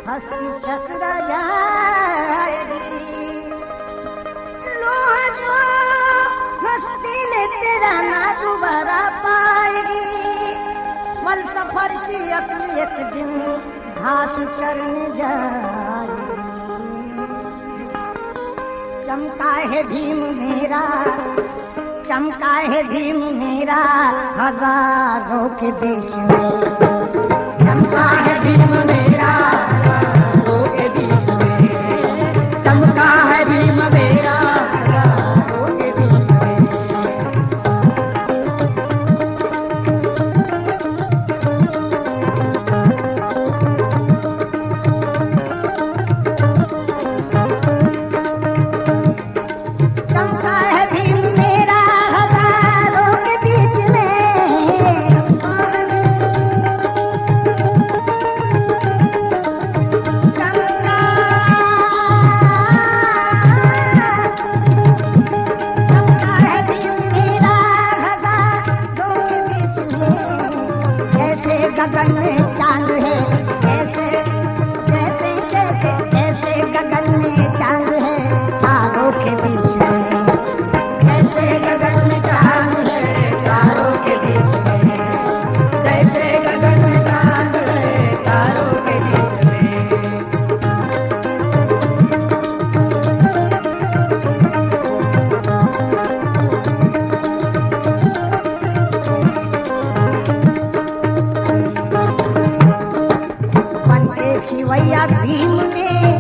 हस्ती चक्र जाएगी। लोहा जो हस्ती ले तेरा ना दोबारा पाएगी। फल सफर की अक्ल एक दिन घास चरने जाएगी। चमका है भीम मेरा, चमका है भीम मेरा हजारों के बीच में। चमका है भीम मेरा हजारों के बीच में। चमका है भीम मेरा हजारों के बीच में। चमका है भीम मेरा हजारों के बीच में। चमका है भीम मेरा हजारों के बीच में। जैसे गगन में चांद है, जैसे जैसे जैसे जैसे गगन में चांद है तारों के बीच में। जैसे गगन में चांद है तारों के बीच में। जैसे गगन में चांद है तारों के बीच में। बन के खिवैया भीम ने